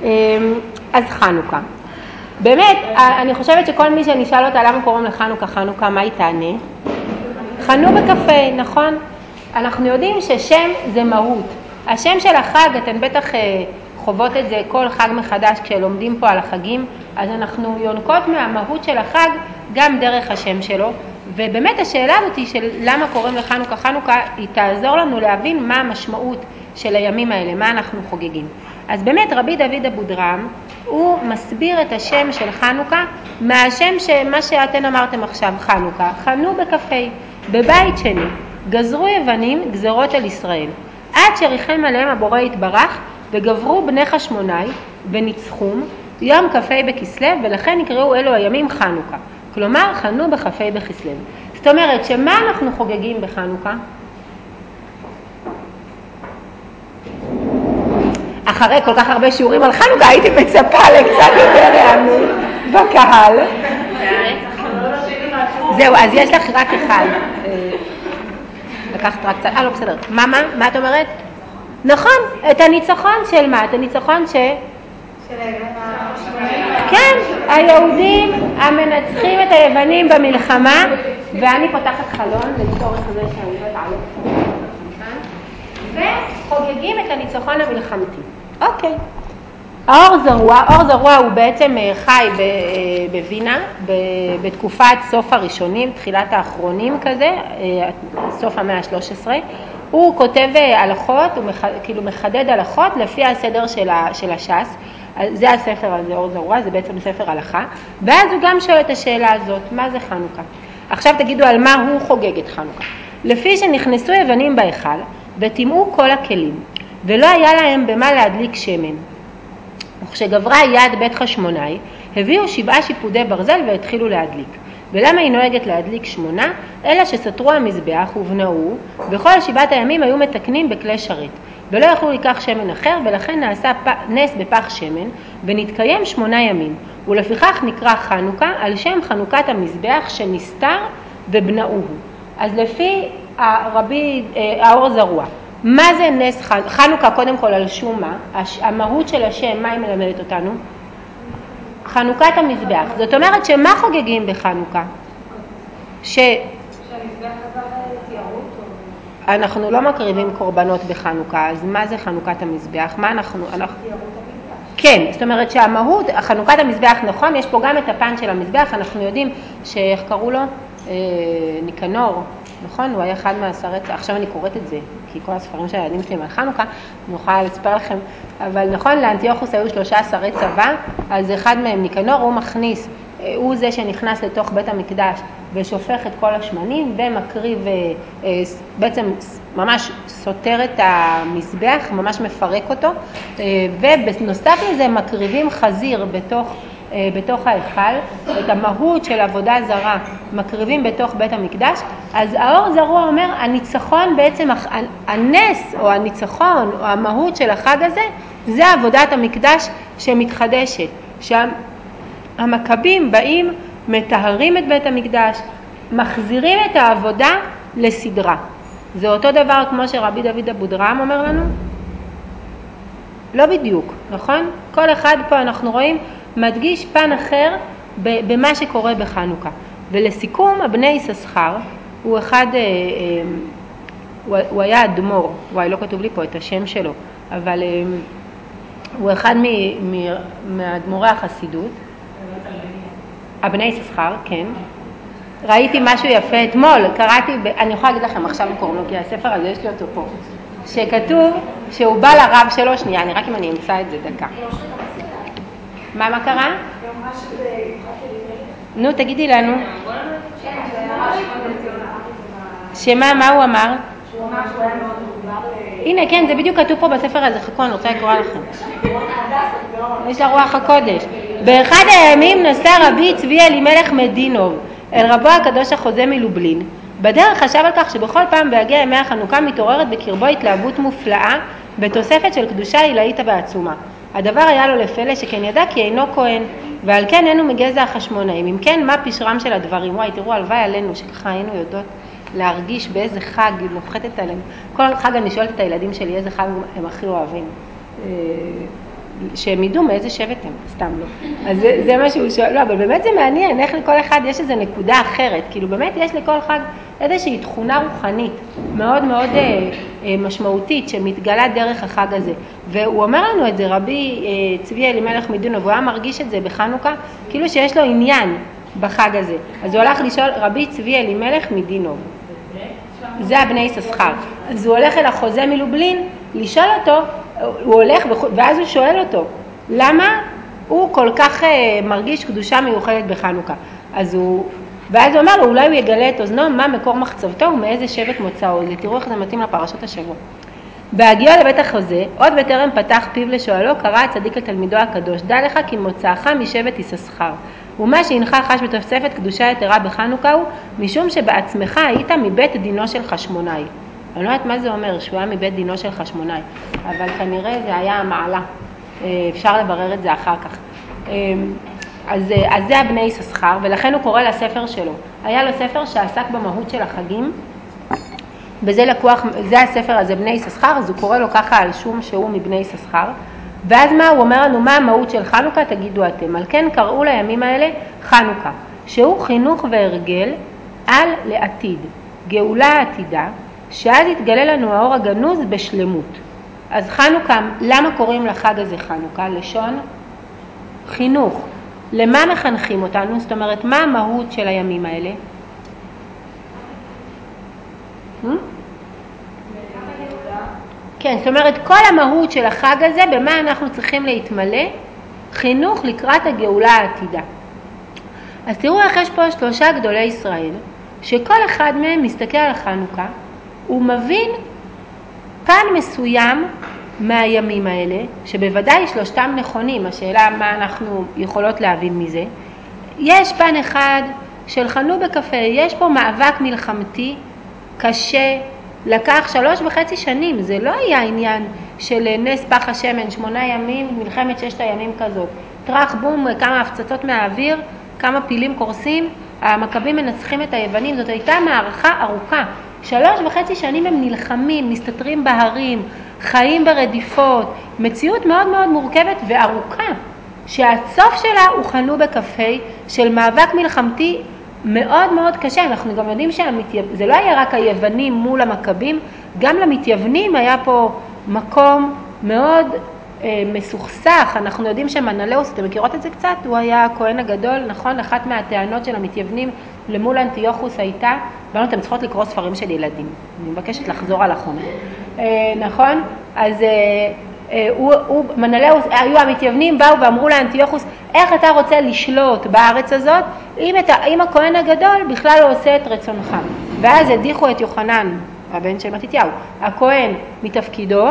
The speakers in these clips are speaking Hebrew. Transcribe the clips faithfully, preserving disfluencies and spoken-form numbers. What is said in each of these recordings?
אז חנוכה. באמת, אני חושבת שכל מי שנשאל אותה למה קוראים לחנוכה חנוכה, מה היא תענה? חנו בקפה, נכון? אנחנו יודעים ששם זה מהות. השם של החג, אתן בטח חוות את זה כל חג מחדש כשלומדים פה על החגים, אז אנחנו יונקות מהמהות של החג גם דרך השם שלו, ובאמת השאלה הזאת של למה קוראים לחנוכה חנוכה, היא תעזור לנו להבין מה המשמעות של הימים האלה, מה אנחנו חוגגים. אז באמת רבי דוד אבודרהם, הוא מסביר את השם של חנוכה מהשם שמה שאתן אמרתם עכשיו, חנוכה, חנו בקפה, בבית שני, גזרו יוונים גזרות על ישראל, עד שריחם עליהם הבורא יתברך, וגברו בני חשמונאי וניצחום יום כ"ה בכסלו, ולכן יקראו אלו הימים חנוכה. כלומר, חנו בכ"ה בכסלו. זאת אומרת, שמה אנחנו חוגגים בחנוכה? אחרי כל כך הרבה שיעורים על חנוכה, הייתי מצפה לקצת יותר הענות בקהל. זהו, אז יש לך רק אחד. לקחת רק קצת, אה לא בסדר. מה, מה? מה את אומרת? נכון, את הניצחון של מה? את הניצחון ש... של היוונים. כן, היהודים המנצחים את היוונים במלחמה, ואני פותחת חלון לצורך זה שאני לא אתעלם. וחוגגים את הניצחון המלחמתי. אוקיי. האור זרוע, האור זרוע הוא בעצם חי בווינה, בתקופת סוף הראשונים, תחילת האחרונים כזה, סוף המאה ה-שלוש עשרה. הוא כותב הלכות, הוא כאילו מחדד הלכות לפי הסדר של הש"ס. זה הספר הזה, אור זרוע, זה בעצם ספר הלכה. ואז הוא גם שואל את השאלה הזאת, מה זה חנוכה? עכשיו תגידו על מה הוא חוגג את חנוכה. לפי שנכנסו יוונים בהיכל וטימאו כל הכלים, ולא היה להם במה להדליק שמן. וכשגברה יד בית חשמונאי, הביאו שבעה שיפודי ברזל והתחילו להדליק. ולמה היא נוהגת להדליק שמונה? אלא שסתרו המזבח ובנאו, וכל שבעת הימים היו מתקנים בכלי שרת, ולא יכלו לקח שמן אחר, ולכן נעשה נס בפח שמן, ונתקיים שמונה ימים. ולפיכך נקרא חנוכה על שם חנוכת המזבח שנסתר ובנאוהו. אז לפי הרבי האור זרוע, מה זה נס חנוכה? חנוכה קודם כל על שום מה? המהות של השם, מה היא מלמדת אותנו? חנוכת המזבח. זאת אומרת שמה חוגגים בחנוכה? ש... שהמזבח עבר תיארות? אנחנו לא מקריבים קורבנות בחנוכה, אז מה זה חנוכת המזבח? מה אנחנו... אנחנו... כן, זאת אומרת שהמהות, חנוכת המזבח נכון, יש פה גם את הפן של המזבח, אנחנו יודעים שאיך קראו לו? אה, ניקנור, נכון? הוא היה אחד מהשרי צבא, עכשיו אני קוראת את זה, כי כל הספרים של הילדים שלי על חנוכה, אני יכולה לספר לכם, אבל נכון, לאנטיוכוס היו שלושה שרי צבא, אז אחד מהם ניקנור, הוא מכניס, הוא זה שנכנס לתוך בית המקדש ושופך את כל השמנים ומקריב, בעצם ממש סותר את המזבח, ממש מפרק אותו, ובנוסף לזה מקריבים חזיר בתוך, בתוך ההיכל, את המהות של עבודה זרה מקריבים בתוך בית המקדש. אז האור זרוע אומר, הניצחון בעצם, הנס או הניצחון או המהות של החג הזה, זה עבודת המקדש שמתחדשת, שהמכבים באים, מטהרים את בית המקדש, מחזירים את העבודה לסדרה. זה אותו דבר כמו שרבי דוד אבודרהם אומר לנו? לא בדיוק, נכון? כל אחד פה אנחנו רואים מדגיש פן אחר במה שקורה בחנוכה. ולסיכום, הבני יששכר הוא אחד, הוא היה אדמו"ר, וואי לא כתוב לי פה את השם שלו, אבל הוא אחד מאדמו"רי החסידות. הבני יששכר, כן. ראיתי משהו יפה אתמול, קראתי, אני יכולה להגיד לכם עכשיו קוראים לו, כי הספר הזה יש לי אותו פה, שכתוב שהוא בא לרב שלו, שנייה, אני רק אם אני אמצא את זה דקה. מה, מה קרה? נו, תגידי לנו. שמה, מה הוא אמר? הנה, כן, זה בדיוק כתוב פה בספר הזה, חכו, אני רוצה לקרוא לכם. יש לה רוח הקודש. באחד הימים נסע רבי צבי אלימלך מדינוב אל רבו הקדוש החוזה מלובלין. בדרך חשב על כך שבכל פעם בהגיע ימי החנוכה מתעוררת בקרבו התלהבות מופלאה בתוספת של קדושה עילאית בעצומה. הדבר היה לו לפלא שכן ידע כי אינו כהן, ועל כן אינו מגזע החשמונאים. אם כן, מה פשרם של הדברים? וואי, תראו, הלוואי עלינו שככה היינו יודעות להרגיש באיזה חג נוחתת עליהם. כל חג אני שואלת את הילדים שלי איזה חג הם הכי אוהבים. שהם ידעו מאיזה שבט הם, סתם לא. אז זה, זה מה שהוא שואל, לא, אבל באמת זה מעניין, איך לכל אחד יש איזו נקודה אחרת, כאילו באמת יש לכל אחד איזושהי תכונה רוחנית מאוד מאוד אה, אה, משמעותית שמתגלה דרך החג הזה. והוא אומר לנו את זה, רבי אה, צבי אלימלך מדינו, והוא היה מרגיש את זה בחנוכה, כאילו שיש לו עניין בחג הזה. אז הוא הלך לשאול רבי צבי אלימלך מדינו. זה הבני יששכר. אז הוא הולך אל החוזה מלובלין לשאול אותו, הוא הולך ואז הוא שואל אותו, למה הוא כל כך מרגיש קדושה מיוחדת בחנוכה? אז הוא, ואז הוא אומר לו, אולי הוא יגלה את אוזנו, מה מקור מחצבתו ומאיזה שבט מוצאו. תראו איך זה מתאים לפרשות השבוע. בהגיעו לבית החוזה, עוד בטרם פתח פיו לשואלו, קרא הצדיק לתלמידו הקדוש, דע לך כי מוצאך משבט יששכר. ומה שהנך חש בתוספת קדושה יתרה בחנוכה הוא, משום שבעצמך היית מבית דינו של חשמונאי. אני לא יודעת מה זה אומר, שהוא היה מבית דינו של חשמונאי, אבל כנראה זה היה המעלה. אפשר לברר את זה אחר כך. אז, אז זה הבני יששכר, ולכן הוא קורא לספר שלו. היה לו ספר שעסק במהות של החגים, וזה לקוח, זה הספר הזה, בני יששכר, אז הוא קורא לו ככה על שום שהוא מבני יששכר. ואז מה הוא אומר לנו, מה המהות של חנוכה, תגידו אתם. על כן קראו לימים האלה חנוכה, שהוא חינוך והרגל על לעתיד, גאולה עתידה, שאז יתגלה לנו האור הגנוז בשלמות. אז חנוכה, למה קוראים לחג הזה חנוכה? לשון חינוך. למה מחנכים אותנו? זאת אומרת, מה המהות של הימים האלה? כן, זאת אומרת, כל המהות של החג הזה, במה אנחנו צריכים להתמלא? חינוך לקראת הגאולה העתידה. אז תראו איך יש פה שלושה גדולי ישראל, שכל אחד מהם מסתכל על חנוכה, הוא מבין פן מסוים מהימים האלה, שבוודאי שלושתם נכונים, השאלה מה אנחנו יכולות להבין מזה. יש פן אחד של חנו בקפה, יש פה מאבק מלחמתי קשה, לקח שלוש וחצי שנים, זה לא היה עניין של נס פח השמן, שמונה ימים, מלחמת ששת הימים כזאת. טרח בום, כמה הפצצות מהאוויר, כמה פילים קורסים, המכבים מנצחים את היוונים, זאת הייתה מערכה ארוכה. שלוש וחצי שנים הם נלחמים, מסתתרים בהרים, חיים ברדיפות, מציאות מאוד מאוד מורכבת וארוכה, שהסוף שלה הוא חנו בקפה של מאבק מלחמתי מאוד מאוד קשה. אנחנו גם יודעים שזה לא היה רק היוונים מול המכבים, גם למתייוונים היה פה מקום מאוד אה, מסוכסך. אנחנו יודעים שמנלאוס, אתם מכירות את זה קצת? הוא היה הכהן הגדול, נכון? אחת מהטענות של המתייוונים למול אנטיוכוס הייתה, ואנו אתם צריכות לקרוא ספרים של ילדים. אני מבקשת לחזור על החומר. אה, נכון? אז אה, אה, הוא, הוא, מנלאוס, היו המתייוונים, באו ואמרו לאנטיוכוס, איך אתה רוצה לשלוט בארץ הזאת, אם, את, אם הכהן הגדול בכלל לא עושה את רצונך. ואז הדיחו את יוחנן, הבן של מתתיהו, הכהן מתפקידו,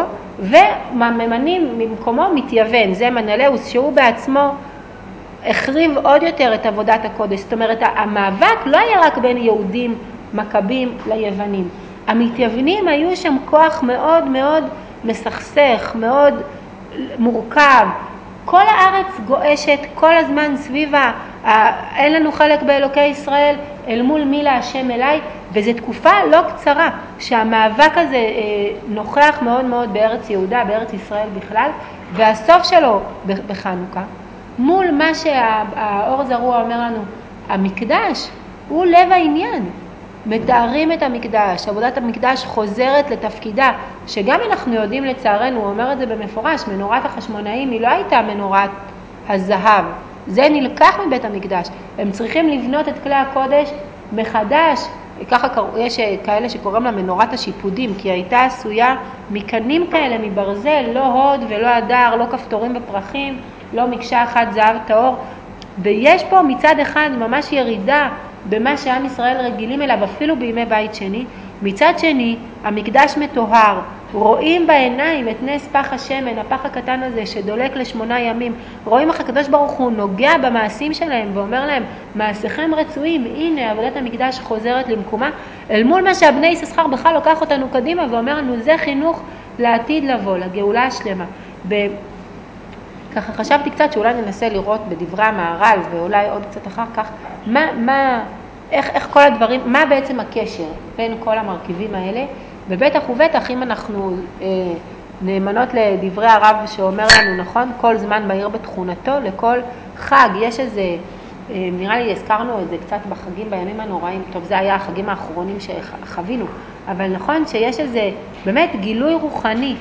וממנים ממקומו מתייוון, זה מנלאוס, שהוא בעצמו החריב עוד יותר את עבודת הקודש. זאת אומרת, המאבק לא היה רק בין יהודים, מכבים ליוונים. המתייוונים היו שם כוח מאוד מאוד מסכסך, מאוד מורכב. כל הארץ גועשת כל הזמן סביבה, אין לנו חלק באלוקי ישראל, אל מול מי להשם אליי, וזו תקופה לא קצרה שהמאבק הזה נוכח מאוד מאוד בארץ יהודה, בארץ ישראל בכלל, והסוף שלו בחנוכה, מול מה שהאור זרוע אומר לנו, המקדש הוא לב העניין. מתארים את המקדש, עבודת המקדש חוזרת לתפקידה, שגם אנחנו יודעים לצערנו, הוא אומר את זה במפורש, מנורת החשמונאים היא לא הייתה מנורת הזהב, זה נלקח מבית המקדש, הם צריכים לבנות את כלי הקודש מחדש, ככה יש כאלה שקוראים לה מנורת השיפודים, כי הייתה עשויה מקנים כאלה מברזל, לא הוד ולא הדר, לא כפתורים בפרחים, לא מקשה אחת זהב טהור, ויש פה מצד אחד ממש ירידה במה שעם ישראל רגילים אליו אפילו בימי בית שני, מצד שני המקדש מטוהר, רואים בעיניים את נס פח השמן, הפח הקטן הזה שדולק לשמונה ימים, רואים איך הקדוש ברוך הוא נוגע במעשים שלהם ואומר להם מעשיכם רצויים, הנה עבודת המקדש חוזרת למקומה, אל מול מה שהבני יששכר בכלל לוקח אותנו קדימה ואומר לנו זה חינוך לעתיד לבוא, לגאולה השלמה. ב- ככה חשבתי קצת שאולי ננסה לראות בדברי המהר"ל ואולי עוד קצת אחר כך, מה, מה, איך, איך כל הדברים, מה בעצם הקשר בין כל המרכיבים האלה, ובטח ובטח אם אנחנו אה, נאמנות לדברי הרב שאומר לנו, נכון, כל זמן בעיר בתכונתו, לכל חג, יש איזה, נראה לי הזכרנו את זה קצת בחגים בימים הנוראים, טוב זה היה החגים האחרונים שחווינו, אבל נכון שיש איזה באמת גילוי רוחני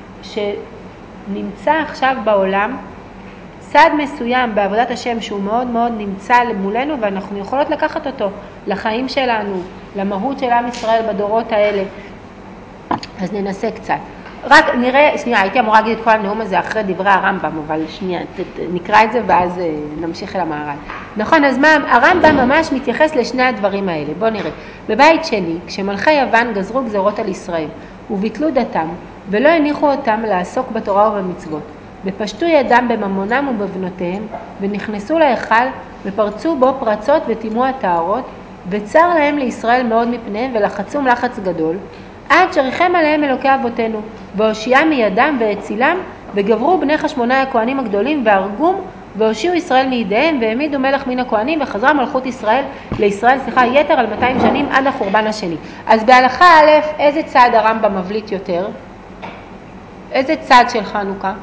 שנמצא עכשיו בעולם, צד מסוים בעבודת השם שהוא מאוד מאוד נמצא מולנו ואנחנו יכולות לקחת אותו לחיים שלנו, למהות של עם ישראל בדורות האלה. אז ננסה קצת. רק נראה, שנייה, הייתי אמורה להגיד את כל הנאום הזה אחרי דברי הרמב"ם, אבל שנייה, נקרא את זה ואז נמשיך אל המהר"ל. נכון, אז מה, הרמב"ם ממש מתייחס לשני הדברים האלה. בואו נראה. בבית שני, כשמלכי יוון גזרו גזרות על ישראל וביטלו דתם ולא הניחו אותם לעסוק בתורה ובמצוות, ופשטו ידם בממונם ובבנותיהם ונכנסו להיכל ופרצו בו פרצות וטימו הטהרות, וצר להם לישראל מאוד מפניהם ולחצום לחץ גדול, עד שריחם עליהם אלוקי אבותינו, והושיעם מידם והצילם, וגברו בני חשמונאי הכהנים הגדולים והרגום, והושיעו ישראל מידיהם, והעמידו מלך מן הכהנים, וחזרה מלכות ישראל לישראל, סליחה, יתר על מאתיים שנים עד החורבן השני. אז בהלכה א', איזה צד הרמב"ם מבליט יותר? איזה צד של חנוכה?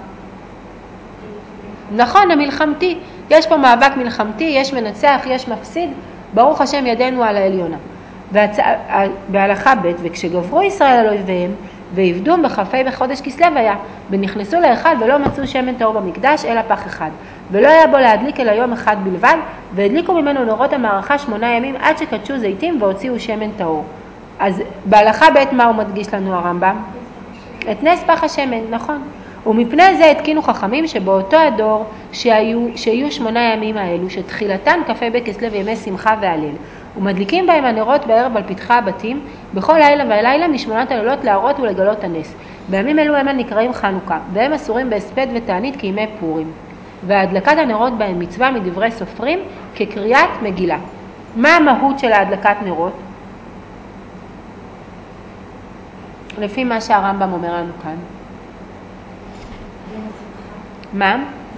נכון, המלחמתי. יש פה מאבק מלחמתי, יש מנצח, יש מפסיד, ברוך השם ידינו על העליונה. והצ... בהלכה ב', וכשגברו ישראל על אויביהם ועבדום בכ"ה בחודש כסלו היה, ונכנסו להיכל ולא מצאו שמן טהור במקדש אלא פח אחד, ולא היה בו להדליק אלא יום אחד בלבד, והדליקו ממנו נורות המערכה שמונה ימים עד שקדשו זיתים והוציאו שמן טהור. אז בהלכה ב' מה הוא מדגיש לנו הרמב"ם? את נס פח השמן, נכון. ומפני זה התקינו חכמים שבאותו הדור שהיו, שהיו שמונה ימים האלו, שתחילתן כ"ה בכסלו וימי שמחה והלל, ומדליקים בהם הנרות בערב על פתחי הבתים, בכל לילה ולילה משמונת הלילות להראות ולגלות הנס. בימים אלו הם הנקראים חנוכה, והם אסורים בהספד ותענית כימי פורים. והדלקת הנרות בהם מצווה מדברי סופרים כקריאת מגילה. מה המהות של ההדלקת נרות? לפי מה שהרמב"ם אומר לנו כאן. מה?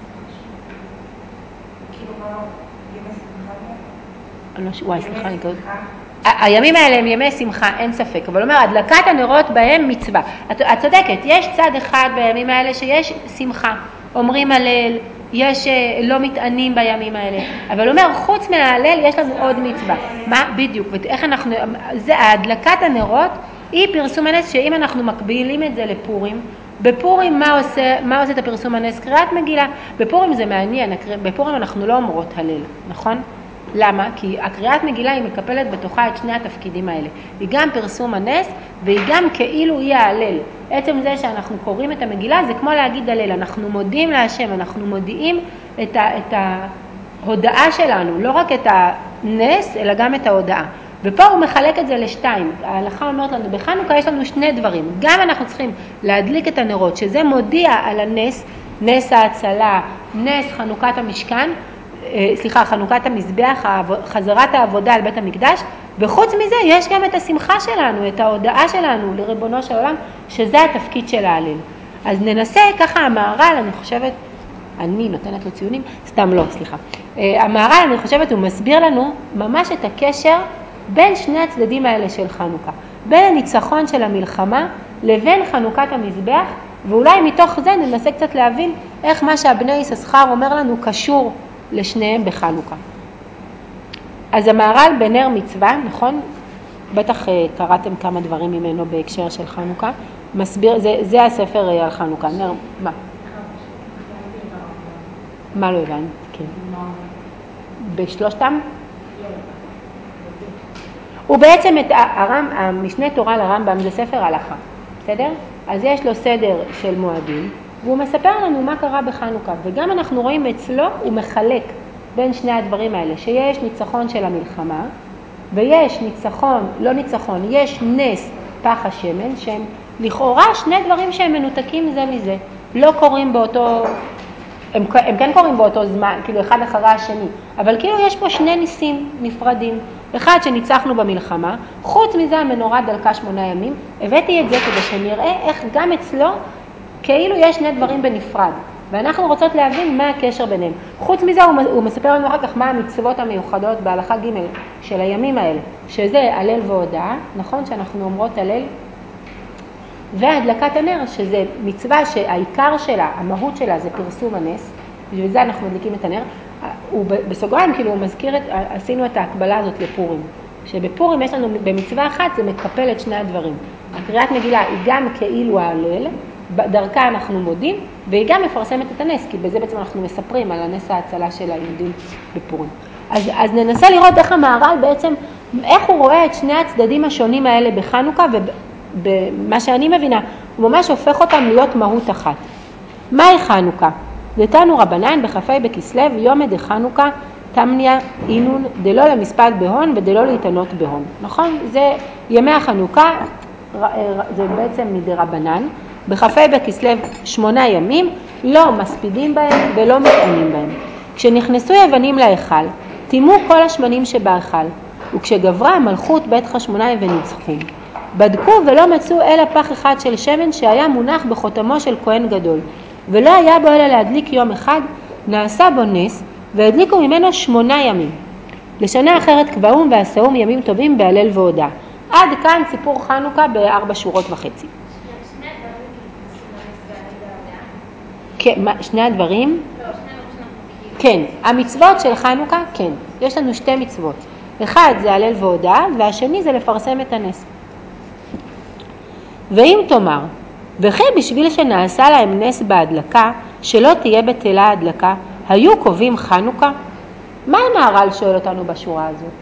וואי, סליחה, אני קוראת. הימים האלה הם ימי שמחה, אין ספק, אבל אומר, הדלקת הנרות בהם מצווה. את, את צודקת, יש צד אחד בימים האלה שיש שמחה, אומרים הלל, יש לא מתענים בימים האלה, אבל אומר, חוץ מההלל יש לנו עוד מצווה. מה? בדיוק, ואיך אנחנו, זה, הדלקת הנרות היא פרסום הנס, שאם אנחנו מקבילים את זה לפורים, בפורים מה עושה, מה עושה את הפרסום הנס? קריאת מגילה. בפורים זה מעניין, בפורים אנחנו לא אומרות הלל, נכון? למה? כי הקריאת מגילה היא מקפלת בתוכה את שני התפקידים האלה. היא גם פרסום הנס והיא גם כאילו היא ההלל. עצם זה שאנחנו קוראים את המגילה זה כמו להגיד הלל. אנחנו מודים להשם, אנחנו מודיעים את, ה, את ההודעה שלנו, לא רק את הנס אלא גם את ההודעה. ופה הוא מחלק את זה לשתיים. ההלכה אומרת לנו, בחנוכה יש לנו שני דברים. גם אנחנו צריכים להדליק את הנרות, שזה מודיע על הנס, נס ההצלה, נס חנוכת המשכן, סליחה, חנוכת המזבח, חזרת העבודה על בית המקדש, וחוץ מזה יש גם את השמחה שלנו, את ההודעה שלנו לריבונו של עולם, שזה התפקיד של ההלל. אז ננסה ככה המהר"ל, אני חושבת, אני נותנת לו ציונים, סתם לא, סליחה. המהר"ל, אני חושבת, הוא מסביר לנו ממש את הקשר בין שני הצדדים האלה של חנוכה, בין הניצחון של המלחמה לבין חנוכת המזבח, ואולי מתוך זה ננסה קצת להבין איך מה שהבני יששכר אומר לנו קשור לשניהם בחנוכה. אז המהר"ל בנר מצווה, נכון? בטח קראתם כמה דברים ממנו בהקשר של חנוכה. מסביר, זה, זה הספר על חנוכה. נר, מה? מה לא הבנת? כן. בשלושתם? הוא בעצם את הרם, המשנה תורה לרמב"ם זה ספר הלכה, בסדר? אז יש לו סדר של מועדים, והוא מספר לנו מה קרה בחנוכה, וגם אנחנו רואים אצלו, הוא מחלק בין שני הדברים האלה, שיש ניצחון של המלחמה, ויש ניצחון, לא ניצחון, יש נס פח השמן, שהם לכאורה שני דברים שהם מנותקים זה מזה, לא קוראים באותו, הם, הם כן קוראים באותו זמן, כאילו אחד אחרי השני, אבל כאילו יש פה שני ניסים נפרדים, אחד שניצחנו במלחמה, חוץ מזה המנורה דלקה שמונה ימים, הבאתי את זה כדי שנראה איך גם אצלו כאילו יש שני דברים בנפרד, ואנחנו רוצות להבין מה הקשר ביניהם. חוץ מזה הוא, הוא מספר לנו אחר כך מה המצוות המיוחדות בהלכה ג' של הימים האלה, שזה הלל והודעה, נכון שאנחנו אומרות הלל? והדלקת הנר, שזה מצווה שהעיקר שלה, המהות שלה זה פרסום הנס, בשביל זה אנחנו מדליקים את הנר. הוא בסוגריים, כאילו הוא מזכיר, את, עשינו את ההקבלה הזאת לפורים, שבפורים יש לנו במצווה אחת, זה מקפל את שני הדברים. הקריאת מגילה היא גם כאילו ההלל, דרכה אנחנו מודים, והיא גם מפרסמת את הנס, כי בזה בעצם אנחנו מספרים על הנס ההצלה של היהודים בפורים. אז, אז ננסה לראות איך המהר"ל בעצם, איך הוא רואה את שני הצדדים השונים האלה בחנוכה, ובמה שאני מבינה, הוא ממש הופך אותם להיות מהות אחת. מהי חנוכה? דתנו רבנן בחפי בכסלו, יום דחנוכה, תמניה אינון, דלא למספד בהון ודלא להתענות בהון. נכון? זה ימי החנוכה, זה בעצם מדרבנן. בחפי בכסלו שמונה ימים, לא מספידים בהם ולא מתענים בהם. כשנכנסו יוונים להיכל, תימו כל השמנים שבהיכל, וכשגברה המלכות בית חשמונאי וניצחו. בדקו ולא מצאו אלא פח אחד של שמן שהיה מונח בחותמו של כהן גדול, ולא היה בו אלא להדליק יום אחד, נעשה בו נס, והדליקו ממנו שמונה ימים. לשנה אחרת קבעום ועשאום ימים טובים בהלל והודעה. עד כאן סיפור חנוכה בארבע שורות וחצי. כן, שני הדברים? כן, המצוות של חנוכה, כן. יש לנו שתי מצוות. אחד זה הלל והודעה, והשני זה לפרסם את הנס. ואם תאמר, וכי בשביל שנעשה להם נס בהדלקה, שלא תהיה בטלה ההדלקה, היו קובעים חנוכה? מה המהר"ל שואל אותנו בשורה הזאת?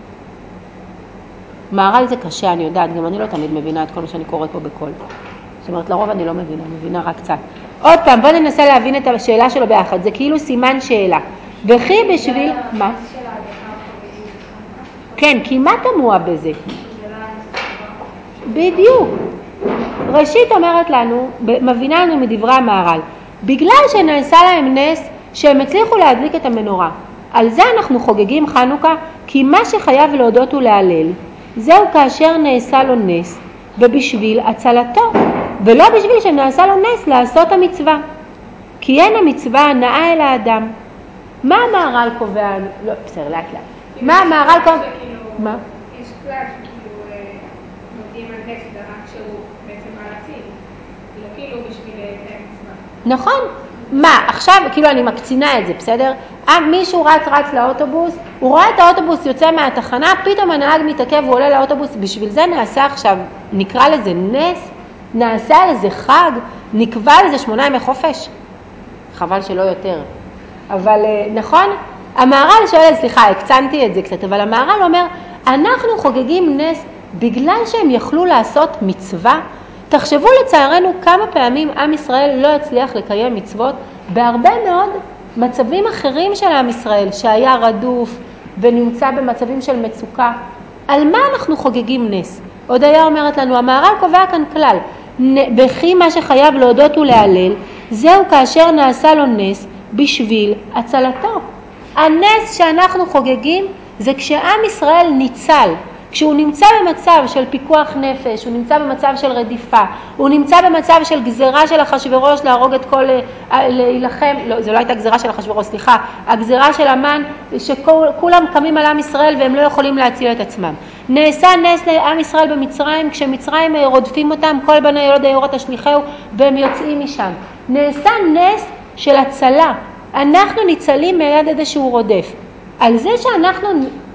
מהר"ל זה קשה, אני יודעת, גם אני לא תמיד מבינה את כל מה שאני קוראת פה בכל. זאת אומרת, לרוב אני לא מבינה, מבינה רק קצת. עוד פעם, בוא ננסה להבין את השאלה שלו ביחד, זה כאילו סימן שאלה. וכי בשביל... מה? כן, כי מה תמוה בזה? בדיוק. ראשית אומרת לנו, מבינה לנו מדברי המהר"ל, בגלל שנעשה להם נס שהם הצליחו להדליק את המנורה. על זה אנחנו חוגגים חנוכה, כי מה שחייב להודות ולהלל, זהו כאשר נעשה לו נס, ובשביל הצלתו, ולא בשביל שנעשה לו נס לעשות המצווה. כי אין המצווה הנאה אל האדם. מה המהר"ל קובע? לא, בסדר, לאט לאט. מה המהר"ל קובע? מה? יש כלל שכאילו נותנים על נס רק שהוא בעצם מעצים, לא כאילו בשביל מצווה. נכון. מה? עכשיו, כאילו אני מקצינה את זה, בסדר? מישהו רץ רץ לאוטובוס, הוא רואה את האוטובוס יוצא מהתחנה, פתאום הנהג מתעכב ועולה לאוטובוס, בשביל זה נעשה עכשיו, נקרא לזה נס, נעשה לזה חג, נקבע לזה שמונה ימי חופש. חבל שלא יותר. אבל נכון? המהר"ל שואל, סליחה, הקצנתי את זה קצת, אבל המהר"ל אומר, אנחנו חוגגים נס בגלל שהם יכלו לעשות מצווה. תחשבו לצערנו כמה פעמים עם ישראל לא הצליח לקיים מצוות בהרבה מאוד מצבים אחרים של עם ישראל, שהיה רדוף ונמצא במצבים של מצוקה. על מה אנחנו חוגגים נס? עוד היה אומרת לנו, המהר"ל קובע כאן כלל, בכי מה שחייב להודות ולהלל, זהו כאשר נעשה לו נס בשביל הצלתו. הנס שאנחנו חוגגים זה כשעם ישראל ניצל, כשהוא נמצא במצב של פיקוח נפש, הוא נמצא במצב של רדיפה, הוא נמצא במצב של גזרה של אחשוורוש להרוג את כל, להילחם, לא, זו לא הייתה גזרה של אחשוורוש, סליחה, הגזרה של המן, שכולם קמים על עם ישראל והם לא יכולים להציל את עצמם. נעשה נס לעם ישראל במצרים, כשמצרים רודפים אותם, כל בני ילוד היורה תשליחהו, והם יוצאים משם. נעשה נס של הצלה, אנחנו ניצלים מיד איזשהו רודף. על זה שאנחנו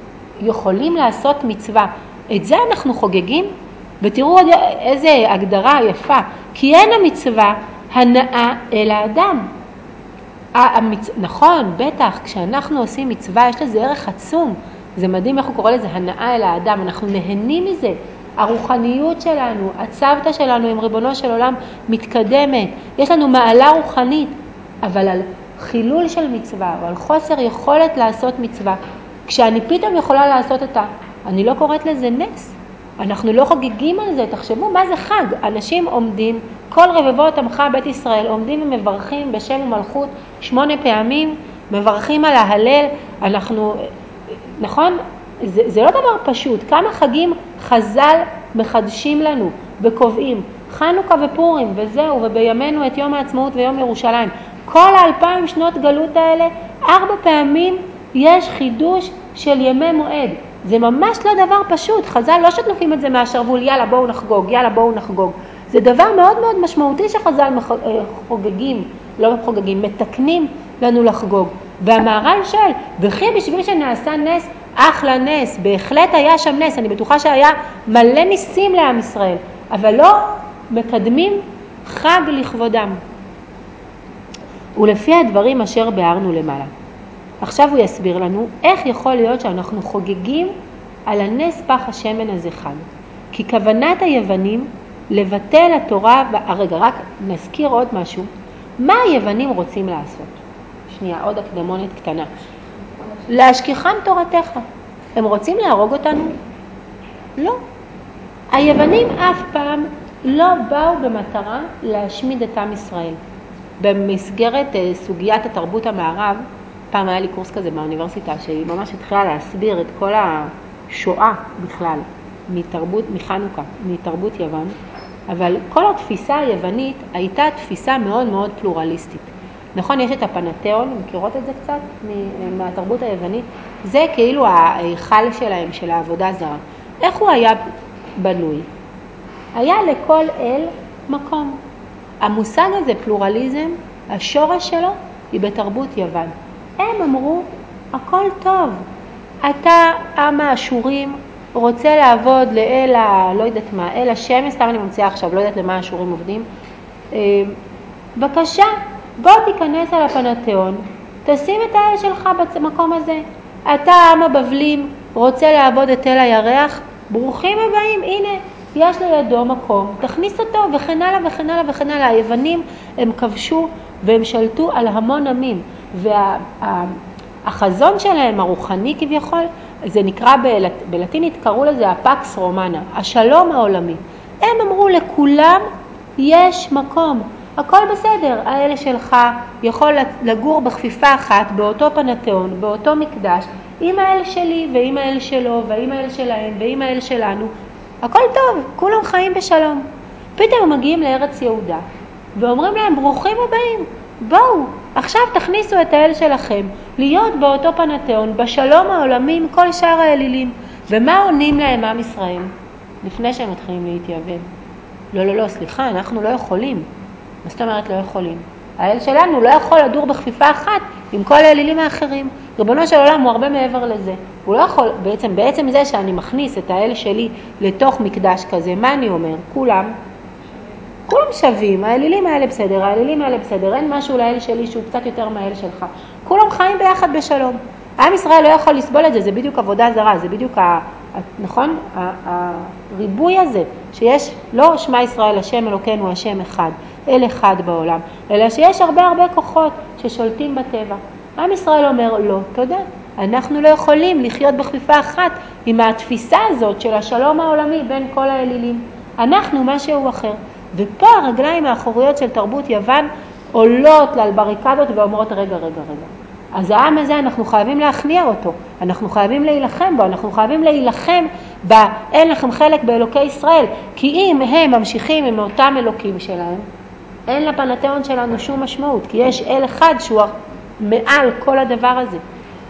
יכולים לעשות מצווה, את זה אנחנו חוגגים, ותראו איזה הגדרה יפה, כי אין המצווה הנאה אל האדם. המצ... נכון, בטח, כשאנחנו עושים מצווה יש לזה ערך עצום, זה מדהים איך הוא קורא לזה הנאה אל האדם, אנחנו נהנים מזה, הרוחניות שלנו, הצוותא שלנו עם ריבונו של עולם מתקדמת, יש לנו מעלה רוחנית, אבל על חילול של מצווה, או על חוסר יכולת לעשות מצווה, כשאני פתאום יכולה לעשות אותה, אני לא קוראת לזה נס. אנחנו לא חוגגים על זה. תחשבו מה זה חג. אנשים עומדים, כל רבבות עמך בית ישראל עומדים ומברכים בשם ומלכות שמונה פעמים, מברכים על ההלל. אנחנו, נכון? זה, זה לא דבר פשוט. כמה חגים חז"ל מחדשים לנו וקובעים. חנוכה ופורים וזהו, ובימינו את יום העצמאות ויום ירושלים. כל האלפיים שנות גלות האלה, ארבע פעמים יש חידוש של ימי מועד. זה ממש לא דבר פשוט. חז"ל לא שתלופים את זה מהשרוול, יאללה בואו נחגוג, יאללה בואו נחגוג. זה דבר מאוד מאוד משמעותי שחז"ל חוגגים, לא חוגגים, מתקנים לנו לחגוג. והמהר"ל שואל, וכי בשביל שנעשה נס, אחלה נס, בהחלט היה שם נס, אני בטוחה שהיה מלא ניסים לעם ישראל, אבל לא מקדמים חג לכבודם. ולפי הדברים אשר ביארנו למעלה. עכשיו הוא יסביר לנו איך יכול להיות שאנחנו חוגגים על הנס פח השמן הזה חג. כי כוונת היוונים לבטל התורה, הרגע רק נזכיר עוד משהו, מה היוונים רוצים לעשות? שנייה, עוד הקדמונת קטנה. להשכיחם תורתך. הם רוצים להרוג אותנו? לא. היוונים אף פעם לא באו במטרה להשמיד את עם ישראל. במסגרת סוגיית התרבות המערב, פעם היה לי קורס כזה באוניברסיטה, שהיא ממש התחילה להסביר את כל השואה בכלל, מתרבות, מחנוכה, מתרבות יוון, אבל כל התפיסה היוונית הייתה תפיסה מאוד מאוד פלורליסטית. נכון, יש את הפנתיאון, מכירות את זה קצת מהתרבות היוונית? זה כאילו ההיכל שלהם, של העבודה זרה. איך הוא היה בנוי? היה לכל אל מקום. המושג הזה, פלורליזם, השורש שלו היא בתרבות יוון. הם אמרו, הכל טוב. אתה, עם האשורים, רוצה לעבוד לאל ה... לא יודעת מה, אל השמש, סתם אני ממציאה עכשיו, לא יודעת למה האשורים עובדים. בבקשה, בוא תיכנס על הפנתיאון, תשים את האל שלך במקום הזה. אתה, עם הבבלים, רוצה לעבוד את אל הירח, ברוכים הבאים, הנה, יש לידו מקום, תכניס אותו וכן הלאה וכן הלאה וכן הלאה. היוונים הם כבשו והם שלטו על המון עמים, והחזון שלהם הרוחני כביכול, זה נקרא בלט, בלטינית, קראו לזה הפקס רומנה, השלום העולמי. הם אמרו לכולם יש מקום, הכל בסדר, האלה שלך יכול לגור בכפיפה אחת באותו פנתיאון, באותו מקדש, עם האל שלי ועם האל שלו ועם האל שלהם ועם האל שלנו, הכל טוב, כולם חיים בשלום. פתאום מגיעים לארץ יהודה ואומרים להם ברוכים הבאים, בואו, עכשיו תכניסו את האל שלכם להיות באותו פנתיאון, בשלום העולמי עם כל שאר האלילים. ומה עונים להם עם ישראל? לפני שהם מתחילים להתייבב. לא, לא, לא, סליחה, אנחנו לא יכולים. מה זאת אומרת לא יכולים? האל שלנו לא יכול לדור בכפיפה אחת עם כל האלילים האחרים. ריבונו של עולם הוא הרבה מעבר לזה. הוא לא יכול, בעצם, בעצם זה שאני מכניס את האל שלי לתוך מקדש כזה, מה אני אומר? כולם, כולם שווים, האלילים האלה בסדר, האלילים האלה בסדר, אין משהו לאל שלי שהוא קצת יותר מהאל שלך. כולם חיים ביחד בשלום. עם ישראל לא יכול לסבול את זה, זה בדיוק עבודה זרה, זה בדיוק, ה, נכון? הריבוי הזה, שיש לא שמה ישראל השם אלוקינו השם אחד, אל אחד בעולם, אלא שיש הרבה הרבה כוחות ששולטים בטבע. עם ישראל אומר לא, תודה, אנחנו לא יכולים לחיות בכפיפה אחת עם התפיסה הזאת של השלום העולמי בין כל האלילים. אנחנו משהו אחר. ופה הרגליים האחוריות של תרבות יוון עולות על בריקדות ואומרות רגע, רגע, רגע. אז העם הזה אנחנו חייבים להכניע אותו, אנחנו חייבים להילחם בו, אנחנו חייבים להילחם באין לכם חלק באלוקי ישראל, כי אם הם ממשיכים עם אותם אלוקים שלהם, אין לפנתיאון שלנו שום משמעות, כי יש אל אחד שהוא מעל כל הדבר הזה.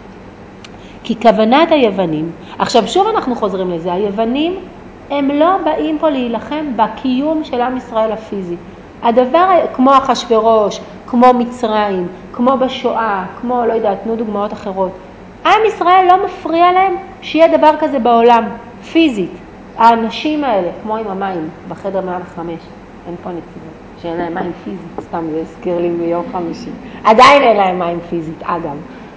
כי כוונת היוונים, עכשיו שוב אנחנו חוזרים לזה, היוונים הם לא באים פה להילחם בקיום של עם ישראל הפיזי. הדבר כמו אחשוורוש, כמו מצרים, כמו בשואה, כמו לא יודעת, תנו דוגמאות אחרות. עם ישראל לא מפריע להם שיהיה דבר כזה בעולם, פיזית. האנשים האלה, כמו עם המים, בחדר מאה וחמש, אין פה נציגות, שאין להם מים פיזית, סתם זה הזכיר לי מיום חמישי. עדיין אין להם מים פיזית, אגב.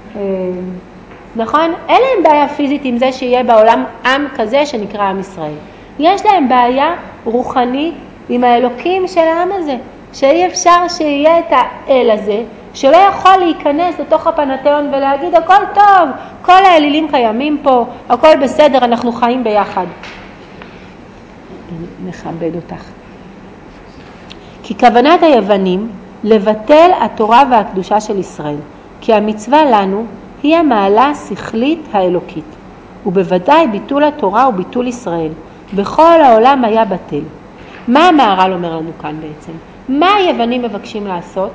נכון? אין להם בעיה פיזית עם זה שיהיה בעולם עם כזה שנקרא עם ישראל. יש להם בעיה רוחנית עם האלוקים של העם הזה, שאי אפשר שיהיה את האל הזה, שלא יכול להיכנס לתוך הפנתיאון ולהגיד הכל טוב, כל האלילים קיימים פה, הכל בסדר, אנחנו חיים ביחד. נכבד אותך. כי כוונת היוונים לבטל התורה והקדושה של ישראל, כי המצווה לנו היא המעלה השכלית האלוקית, ובוודאי ביטול התורה וביטול ישראל. בכל העולם היה בטל. מה המהר"ל אומר לנו כאן בעצם? מה היוונים מבקשים לעשות?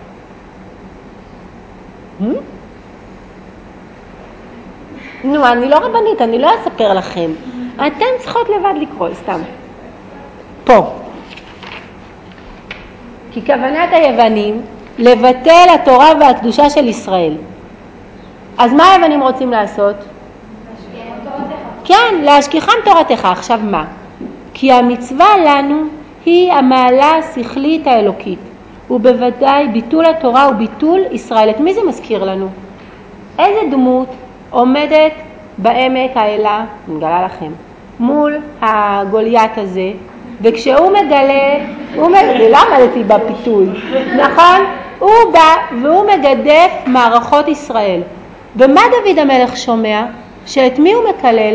נו, אני לא רבנית, אני לא אספר לכם. אתם צריכות לבד לקרוא, סתם. פה. כי כוונת היוונים לבטל התורה והקדושה של ישראל. אז מה היוונים רוצים לעשות? כן, להשכיחם תורתך. עכשיו מה? כי המצווה לנו היא המעלה השכלית האלוקית, ובוודאי ביטול התורה הוא ביטול ישראל. את מי זה מזכיר לנו? איזה דמות עומדת בעמק האלה, נגלה לכם, מול הגוליית הזה, וכשהוא מגלה, הוא מגלה, לא עמדתי בפיתוי, נכון? הוא בא והוא מגדף מערכות ישראל. ומה דוד המלך שומע? שאת מי הוא מקלל?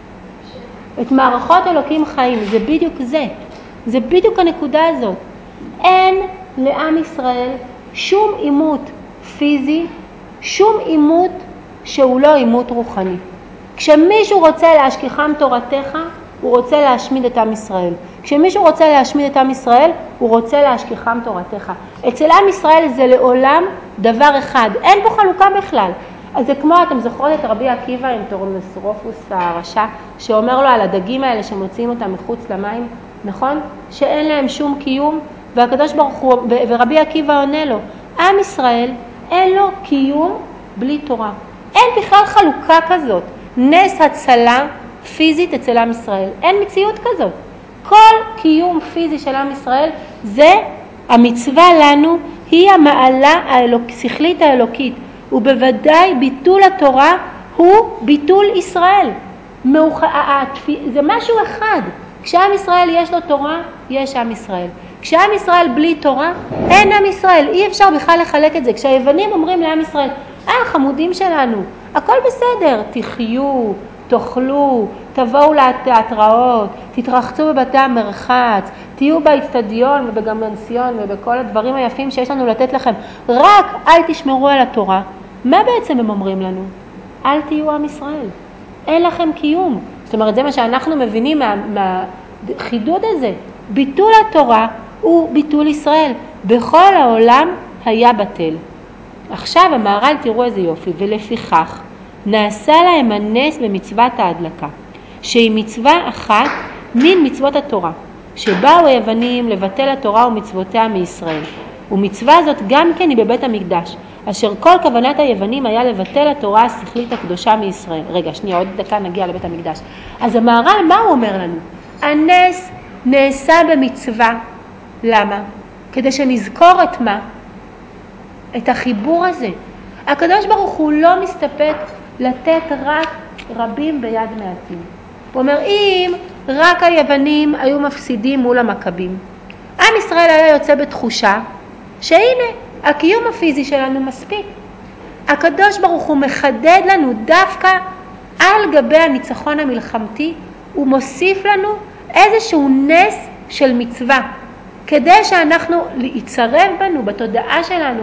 את מערכות אלוקים חיים. זה בדיוק זה. זה בדיוק הנקודה הזאת. אין לעם ישראל שום עימות פיזי, שום עימות שהוא לא עימות רוחני. כשמישהו רוצה להשכיחם תורתך, הוא רוצה להשמיד את עם ישראל. כשמישהו רוצה להשמיד את עם ישראל, הוא רוצה להשכיחם תורתך. אצל עם ישראל זה לעולם דבר אחד. אין פה חלוקה בכלל. אז זה כמו, אתם זוכרות את רבי עקיבא עם טורנסרופוס הרשע, שאומר לו על הדגים האלה שמוציאים אותם מחוץ למים, נכון? שאין להם שום קיום, והקדוש ברוך הוא, ורבי עקיבא עונה לו, עם ישראל אין לו קיום בלי תורה. אין בכלל חלוקה כזאת. נס הצלה פיזית אצל עם ישראל. אין מציאות כזאת. כל קיום פיזי של עם ישראל זה המצווה לנו, היא המעלה השכלית האלוקית. ובוודאי ביטול התורה הוא ביטול ישראל. זה משהו אחד. כשעם ישראל יש לו תורה, יש עם ישראל. כשעם ישראל בלי תורה, אין עם ישראל. אי אפשר בכלל לחלק את זה. כשהיוונים אומרים לעם ישראל, אה, חמודים שלנו, הכל בסדר, תחיו, תאכלו, תבואו לתיאטראות, תתרחצו בבתי המרחץ, תהיו באצטדיון ובגמנסיון ובכל הדברים היפים שיש לנו לתת לכם, רק אל תשמרו על התורה. מה בעצם הם אומרים לנו? אל תהיו עם ישראל, אין לכם קיום. זאת אומרת, זה מה שאנחנו מבינים מה, מהחידוד הזה. ביטול התורה הוא ביטול ישראל. בכל העולם היה בטל. עכשיו המהר"ל, תראו איזה יופי, ולפיכך נעשה להם הנס במצוות ההדלקה, שהיא מצווה אחת מן מצוות התורה, שבאו היוונים לבטל התורה ומצוותיה מישראל. ומצווה זאת גם כן היא בבית המקדש, אשר כל כוונת היוונים היה לבטל התורה השכלית הקדושה מישראל. רגע, שנייה, עוד דקה נגיע לבית המקדש. אז המהר"ל, מה הוא אומר לנו? הנס נעשה במצווה. למה? כדי שנזכור את מה? את החיבור הזה. הקדוש ברוך הוא לא מסתפק לתת רק רבים ביד מעטים. הוא אומר, אם רק היוונים היו מפסידים מול המכבים, עם ישראל היה יוצא בתחושה שהנה, הקיום הפיזי שלנו מספיק. הקדוש ברוך הוא מחדד לנו דווקא על גבי הניצחון המלחמתי, הוא מוסיף לנו איזשהו נס של מצווה, כדי שאנחנו יצרב בנו, בתודעה שלנו,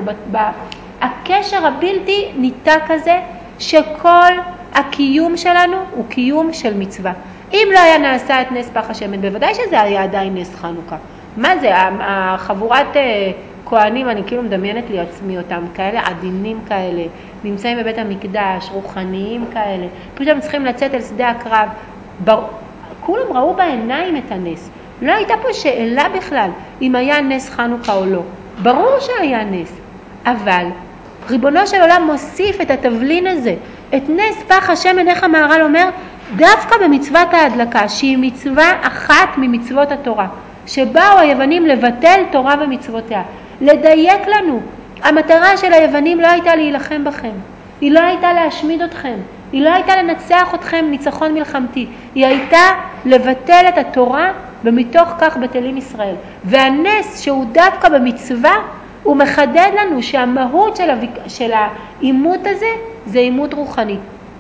הקשר הבלתי ניתק הזה, שכל הקיום שלנו הוא קיום של מצווה. אם לא היה נעשה את נס פח השמן, בוודאי שזה היה עדיין נס חנוכה. מה זה? החבורת כהנים, אני כאילו מדמיינת לי עצמי אותם, כאלה עדינים כאלה, נמצאים בבית המקדש, רוחניים כאלה, פתאום צריכים לצאת אל שדה הקרב. בר... כולם ראו בעיניים את הנס. לא הייתה פה שאלה בכלל אם היה נס חנוכה או לא. ברור שהיה נס. אבל ריבונו של עולם מוסיף את התבלין הזה, את נס פח השמן, איך המהר"ל אומר? דווקא במצוות ההדלקה, שהיא מצווה אחת ממצוות התורה, שבאו היוונים לבטל תורה ומצוותיה. לדייק לנו, המטרה של היוונים לא הייתה להילחם בכם, היא לא הייתה להשמיד אתכם, היא לא הייתה לנצח אתכם ניצחון מלחמתי, היא הייתה לבטל את התורה, ומתוך כך בטלים ישראל. והנס שהוא דווקא במצווה, הוא מחדד לנו שהמהות של, הוויק... של האימות הזה זה אימות רוחני.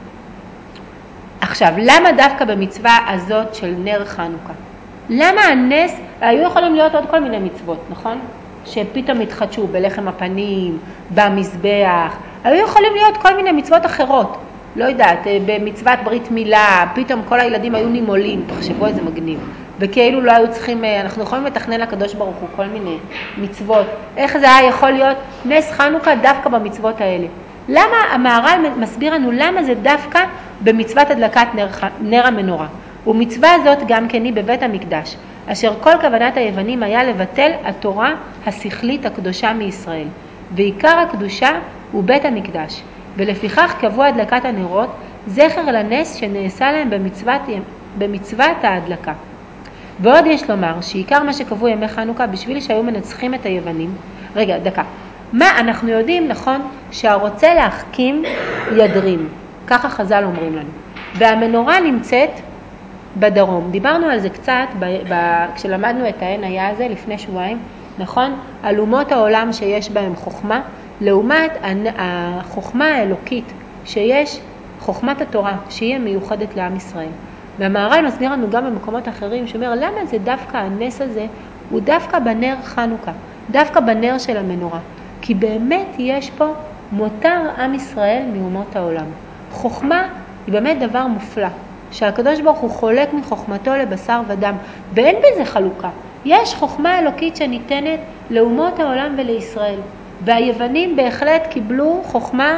עכשיו, למה דווקא במצווה הזאת של נר חנוכה? למה הנס, היו יכולים להיות עוד כל מיני מצוות, נכון? שפתאום התחדשו בלחם הפנים, במזבח, היו יכולים להיות כל מיני מצוות אחרות. לא יודעת, במצוות ברית מילה, פתאום כל הילדים היו נימולים, תחשבו איזה מגניב. וכאילו לא היו צריכים, אנחנו יכולים לתכנן לקדוש ברוך הוא כל מיני מצוות. איך זה היה יכול להיות נס חנוכה דווקא במצוות האלה? למה המהר"ל מסביר לנו למה זה דווקא במצוות הדלקת נר, נר המנורה? ומצווה זאת גם כן היא בבית המקדש, אשר כל כוונת היוונים היה לבטל התורה השכלית הקדושה מישראל, ועיקר הקדושה הוא בית המקדש, ולפיכך קבעו הדלקת הנרות זכר לנס שנעשה להם במצוות, במצוות ההדלקה. ועוד יש לומר שעיקר מה שקבעו ימי חנוכה בשביל שהיו מנצחים את היוונים. רגע, דקה. מה אנחנו יודעים, נכון, שהרוצה להחכים ידרים, ככה חז"ל אומרים לנו, והמנורה נמצאת בדרום. דיברנו על זה קצת ב, ב, כשלמדנו את העין היה הזה לפני שבועיים, נכון? על אומות העולם שיש בהם חוכמה, לעומת החוכמה האלוקית שיש, חוכמת התורה, שהיא מיוחדת לעם ישראל. והמהר"ל מסביר לנו גם במקומות אחרים, שאומר למה זה דווקא הנס הזה, הוא דווקא בנר חנוכה, דווקא בנר של המנורה. כי באמת יש פה מותר עם ישראל מאומות העולם. חוכמה היא באמת דבר מופלא, שהקדוש ברוך הוא חולק מחוכמתו לבשר ודם, ואין בזה חלוקה. יש חוכמה אלוקית שניתנת לאומות העולם ולישראל, והיוונים בהחלט קיבלו חוכמה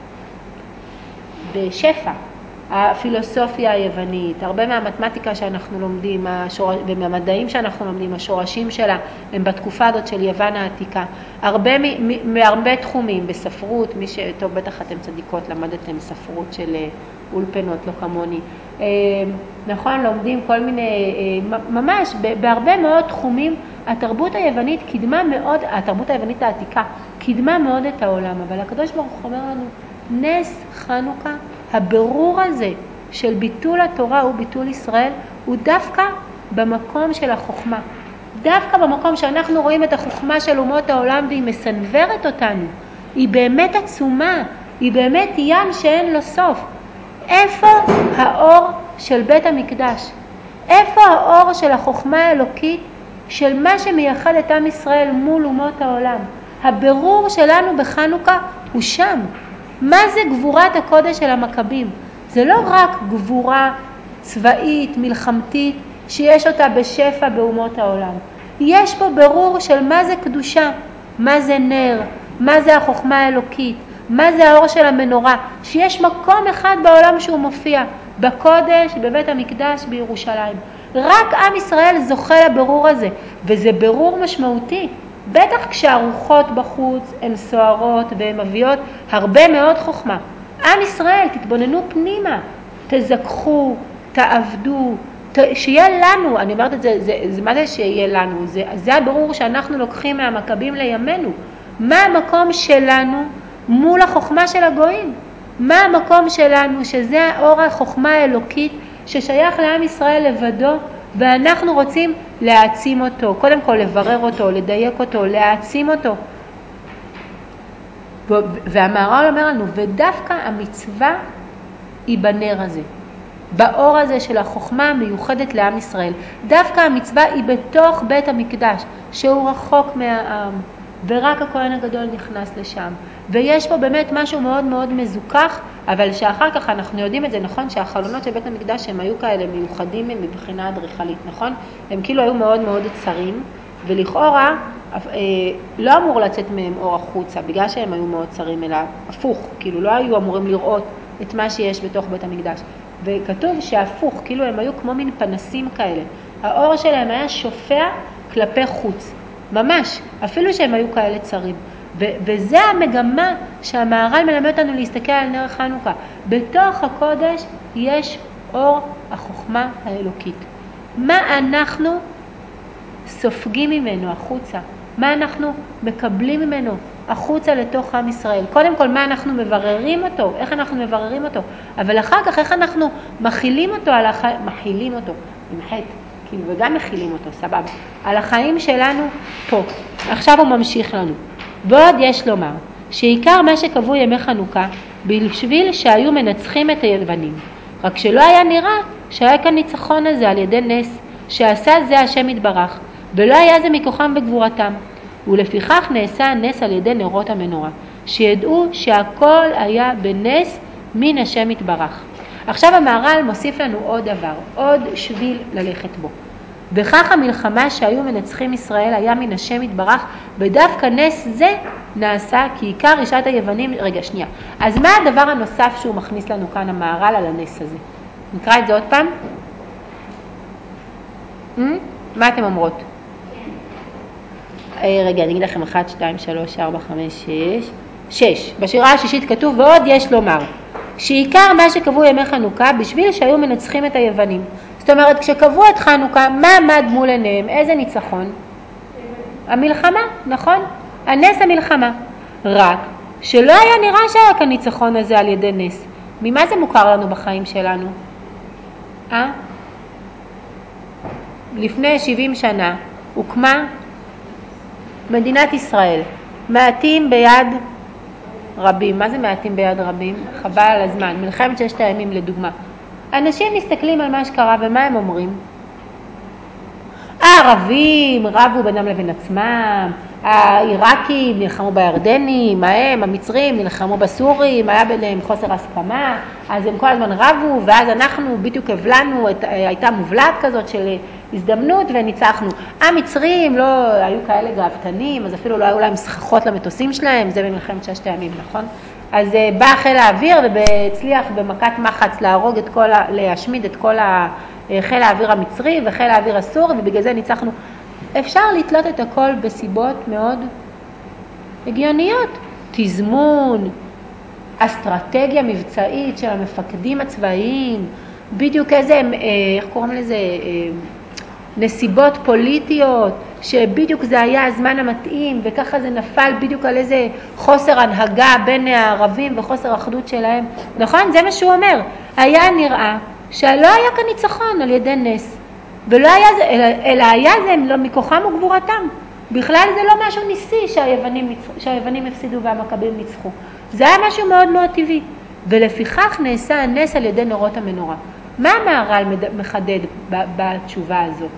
בשפע. הפילוסופיה היוונית, הרבה מהמתמטיקה שאנחנו לומדים השור... ומהמדעים שאנחנו לומדים, השורשים שלה הם בתקופה הזאת של יוון העתיקה. הרבה מהרבה תחומים, בספרות, מי שטוב בטח אתם צדיקות, למדתם ספרות של אולפנות, לא כמוני. נכון, לומדים כל מיני, ממש בהרבה מאוד תחומים, התרבות היוונית קידמה מאוד, התרבות היוונית העתיקה קידמה מאוד את העולם, אבל הקדוש ברוך הוא אומר לנו, נס חנוכה, הבירור הזה של ביטול התורה וביטול ישראל, הוא דווקא במקום של החוכמה. דווקא במקום שאנחנו רואים את החוכמה של אומות העולם והיא מסנוורת אותנו. היא באמת עצומה, היא באמת ים שאין לו סוף. איפה האור של בית המקדש? איפה האור של החוכמה האלוקית של מה שמייחד את עם ישראל מול אומות העולם? הבירור שלנו בחנוכה הוא שם. מה זה גבורת הקודש של המכבים? זה לא רק גבורה צבאית, מלחמתית, שיש אותה בשפע באומות העולם. יש פה ברור של מה זה קדושה, מה זה נר, מה זה החוכמה האלוקית, מה זה האור של המנורה, שיש מקום אחד בעולם שהוא מופיע, בקודש, בבית המקדש, בירושלים. רק עם ישראל זוכה לברור הזה, וזה ברור משמעותי. בטח כשהרוחות בחוץ הן סוערות והן מביאות הרבה מאוד חוכמה. עם ישראל, תתבוננו פנימה, תזכחו, תעבדו, ת... שיהיה לנו, אני אומרת את זה, זה, זה מה זה שיהיה לנו? זה, זה הברור שאנחנו לוקחים מהמכבים לימינו. מה המקום שלנו מול החוכמה של הגויים? מה המקום שלנו שזה האור החוכמה האלוקית ששייך לעם ישראל לבדו, ואנחנו רוצים להעצים אותו, קודם כל לברר אותו, לדייק אותו, להעצים אותו. והמהר"ל אומר לנו, ודווקא המצווה היא בנר הזה, באור הזה של החוכמה המיוחדת לעם ישראל. דווקא המצווה היא בתוך בית המקדש, שהוא רחוק מהעם, ורק הכהן הגדול נכנס לשם. ויש פה באמת משהו מאוד מאוד מזוכח, אבל שאחר כך אנחנו יודעים את זה, נכון? שהחלונות של בית המקדש הם היו כאלה מיוחדים מבחינה אדריכלית, נכון? הם כאילו היו מאוד מאוד צרים, ולכאורה אה, לא אמור לצאת מהם אור החוצה, בגלל שהם היו מאוד צרים, אלא הפוך, כאילו לא היו אמורים לראות את מה שיש בתוך בית המקדש. וכתוב שהפוך, כאילו הם היו כמו מין פנסים כאלה. האור שלהם היה שופע כלפי חוץ, ממש, אפילו שהם היו כאלה צרים. ו- וזה המגמה שהמהר"ל מלמד אותנו להסתכל על נר חנוכה. בתוך הקודש יש אור החוכמה האלוקית. מה אנחנו סופגים ממנו החוצה? מה אנחנו מקבלים ממנו החוצה לתוך עם ישראל? קודם כל, מה אנחנו מבררים אותו? איך אנחנו מבררים אותו? אבל אחר כך, איך אנחנו מכילים אותו על החיים, מכילים אותו, עם חטא, כאילו, וגם מכילים אותו, סבבה. על החיים שלנו פה. עכשיו הוא ממשיך לנו. ועוד יש לומר, שעיקר מה שקבעו ימי חנוכה, בשביל שהיו מנצחים את היוונים. רק שלא היה נראה שהיה כאן ניצחון הזה על ידי נס, שעשה זה השם יתברך, ולא היה זה מכוחם וגבורתם. ולפיכך נעשה הנס על ידי נרות המנורה, שידעו שהכל היה בנס מן השם יתברך. עכשיו המהר"ל מוסיף לנו עוד דבר, עוד שביל ללכת בו. בכך המלחמה שהיו מנצחים ישראל היה מן השם יתברך, ודווקא נס זה נעשה כי עיקר רשעת היוונים. רגע, שנייה. אז מה הדבר הנוסף שהוא מכניס לנו כאן המהר"ל על הנס הזה? נקרא את זה עוד פעם. מה אתם אומרות? רגע, אני אגיד לכם אחת, שתיים, שלוש, ארבע, חמש, שש. שש. בשירה השישית כתוב, ועוד יש לומר, שעיקר מה שקבעו ימי חנוכה בשביל שהיו מנצחים את היוונים. זאת אומרת, כשקבעו את חנוכה, מה עמד מול עיניהם? איזה ניצחון? המלחמה, נכון? הנס המלחמה. רק שלא היה נראה שהיה כאן ניצחון הזה על ידי נס. ממה זה מוכר לנו בחיים שלנו? אה? לפני שבעים שנה הוקמה מדינת ישראל. מעטים ביד רבים. מה זה מעטים ביד רבים? חבל על הזמן. מלחמת ששת הימים לדוגמה. אנשים מסתכלים על מה שקרה ומה הם אומרים? הערבים רבו בינם לבין עצמם, העיראקים נלחמו בירדנים, ההם, המצרים נלחמו בסורים, היה ביניהם חוסר הסכמה, אז הם כל הזמן רבו, ואז אנחנו בדיוק הבלנו, הייתה מובלעת כזאת של הזדמנות וניצחנו. המצרים לא היו כאלה גאוותנים, אז אפילו לא היו להם סככות למטוסים שלהם, זה במלחמת ששת הימים, נכון? אז בא חיל האוויר והצליח במכת מחץ להרוג את כל, להשמיד את כל ה... חיל האוויר המצרי וחיל האוויר הסורי, ובגלל זה ניצחנו. אפשר לתלות את הכל בסיבות מאוד הגיוניות. תזמון, אסטרטגיה מבצעית של המפקדים הצבאיים, בדיוק איזה, איך קוראים לזה, נסיבות פוליטיות, שבדיוק זה היה הזמן המתאים, וככה זה נפל בדיוק על איזה חוסר הנהגה בין הערבים וחוסר אחדות שלהם. נכון? זה מה שהוא אומר. היה נראה שלא היה כאן ניצחון על ידי נס, ולא היה זה, אלא, אלא היה זה לא מכוחם וגבורתם. בכלל זה לא משהו ניסי שהיוונים, שהיוונים הפסידו והמכבים ניצחו. זה היה משהו מאוד מאוד טבעי, ולפיכך נעשה הנס על ידי נורות המנורה. מה המהר"ל מחדד בתשובה הזאת?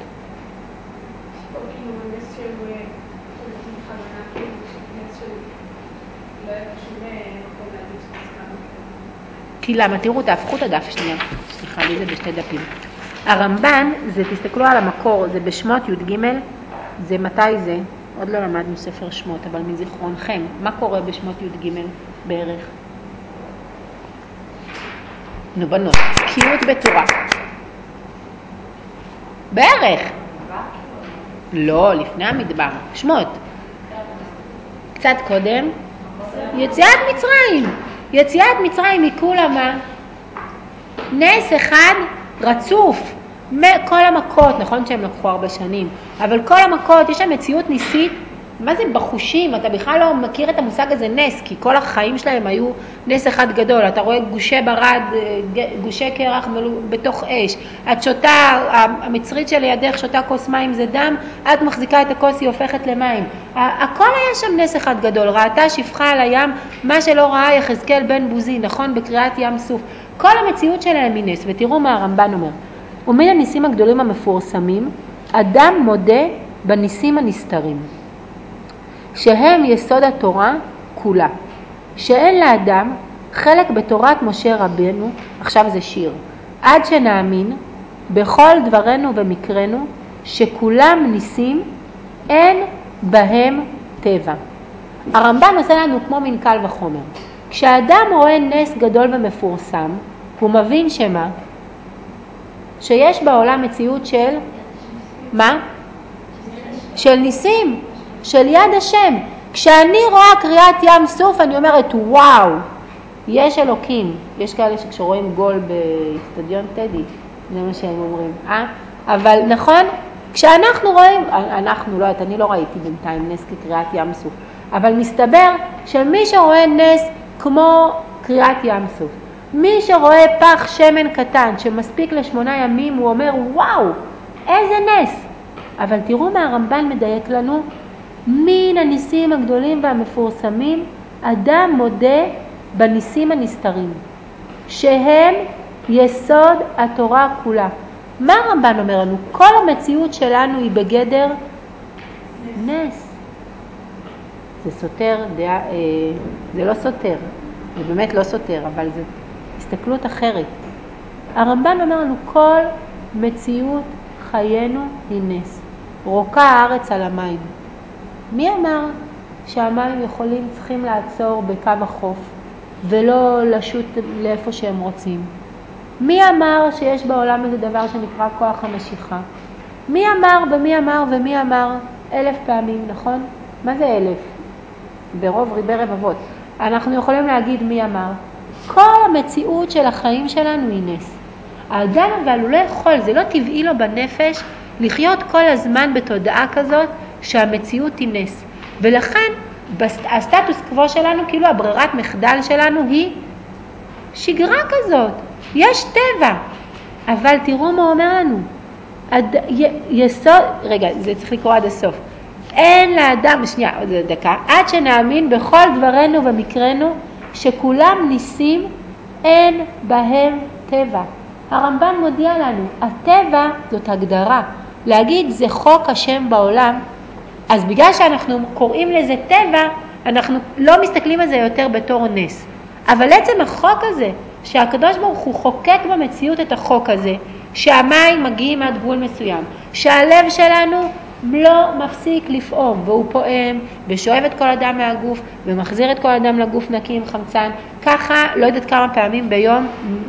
כי למה? תראו, תהפכו את הדף שנייה. סליחה, לי זה בשתי דפים. הרמב"ן, זה, תסתכלו על המקור, זה בשמות י' ג', זה מתי זה? עוד לא למדנו ספר שמות, אבל מזיכרונכם, מה קורה בשמות י' ג' בערך? נו בנות, בקיאות בתורה. בערך. לא, לפני המדבר. שמות. קצת קודם. יציאת מצרים. יציאת מצרים היא כולה מה? נס אחד רצוף. כל המכות, נכון שהם לקחו הרבה שנים, אבל כל המכות, יש שם מציאות ניסית. מה זה בחושים? אתה בכלל לא מכיר את המושג הזה נס, כי כל החיים שלהם היו נס אחד גדול. אתה רואה גושי ברד, גושי קרח בתוך אש. את שותה, המצרית שלידך שותה כוס מים זה דם, את מחזיקה את הכוס, היא הופכת למים. הכל היה שם נס אחד גדול. ראתה שפחה על הים, מה שלא ראה יחזקאל בן בוזי, נכון? בקריאת ים סוף. כל המציאות שלהם היא נס, ותראו מה הרמב"ן אומר. ומן הניסים הגדולים המפורסמים, אדם מודה בניסים הנסתרים. שהם יסוד התורה כולה, שאין לאדם חלק בתורת משה רבנו, עכשיו זה שיר, עד שנאמין בכל דברנו ומקרנו, שכולם ניסים, אין בהם טבע. הרמב"ן עושה לנו כמו מין קל וחומר. כשאדם רואה נס גדול ומפורסם, הוא מבין שמה? שיש בעולם מציאות של, מה? של ניסים. של יד השם. כשאני רואה קריאת ים סוף, אני אומרת, וואו, יש אלוקים. יש כאלה שכשרואים גול באצטדיון טדי, זה מה שהם אומרים. אה? אבל נכון, כשאנחנו רואים, אנחנו לא, אני לא ראיתי בינתיים נס כקריאת ים סוף, אבל מסתבר שמי שרואה נס כמו קריאת ים סוף, מי שרואה פח שמן קטן שמספיק לשמונה ימים, הוא אומר, וואו, איזה נס. אבל תראו מה הרמב"ן מדייק לנו, מן הניסים הגדולים והמפורסמים, אדם מודה בניסים הנסתרים, שהם יסוד התורה כולה. מה הרמב"ן אומר לנו? כל המציאות שלנו היא בגדר נס. נס. זה סותר, דעה, אה, זה לא סותר, זה באמת לא סותר, אבל זה הסתכלות אחרת. הרמב"ן אומר לנו, כל מציאות חיינו היא נס. רוקה הארץ על המים. מי אמר שהמים יכולים, צריכים לעצור בקו החוף ולא לשוט לאיפה שהם רוצים? מי אמר שיש בעולם איזה דבר שנקרא כוח המשיכה? מי אמר ומי אמר ומי אמר אלף פעמים, נכון? מה זה אלף? ברוב ריבי רבבות. אנחנו יכולים להגיד מי אמר. כל המציאות של החיים שלנו היא נס. האדם אבל הוא לא יכול, זה לא טבעי לו בנפש לחיות כל הזמן בתודעה כזאת שהמציאות היא נס. ולכן הסטטוס קוו שלנו, כאילו הברירת מחדל שלנו היא שגרה כזאת. יש טבע. אבל תראו מה אומר לנו. עד, י, יסוד, רגע, זה צריך לקרוא עד הסוף. אין לאדם, שנייה, עוד דקה, עד שנאמין בכל דברנו ומקרנו שכולם ניסים, אין בהם טבע. הרמב"ן מודיע לנו, הטבע זאת הגדרה. להגיד זה חוק השם בעולם, אז בגלל שאנחנו קוראים לזה טבע, אנחנו לא מסתכלים על זה יותר בתור נס. אבל עצם החוק הזה, שהקדוש ברוך הוא חוקק במציאות את החוק הזה, שהמים מגיעים עד גבול מסוים, שהלב שלנו לא מפסיק לפעום, והוא פועם ושואב את כל אדם מהגוף ומחזיר את כל אדם לגוף נקי עם חמצן, ככה לא יודעת כמה פעמים ביום,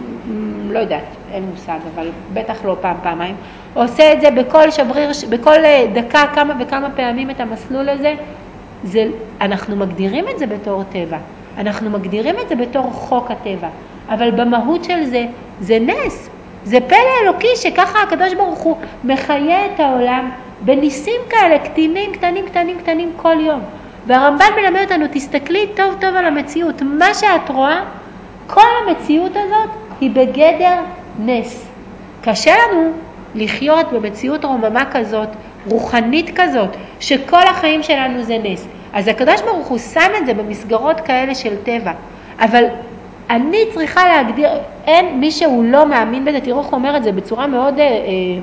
לא יודעת, אין מושג, אבל בטח לא פעם פעמיים, עושה את זה בכל שבריר, בכל דקה כמה וכמה פעמים את המסלול הזה. זה, אנחנו מגדירים את זה בתור טבע, אנחנו מגדירים את זה בתור חוק הטבע, אבל במהות של זה, זה נס, זה פלא אלוקי שככה הקדוש ברוך הוא מחיה את העולם בניסים כאלה, קטנים, קטנים, קטנים, קטנים כל יום. והרמב"ן מלמד אותנו, תסתכלי טוב טוב על המציאות, מה שאת רואה, כל המציאות הזאת היא בגדר נס. קשה לנו לחיות במציאות רוממה כזאת, רוחנית כזאת, שכל החיים שלנו זה נס. אז הקדוש ברוך הוא שם את זה במסגרות כאלה של טבע. אבל אני צריכה להגדיר, אין מי שהוא לא מאמין בזה, תראו איך הוא אומר את זה בצורה מאוד אה, אה,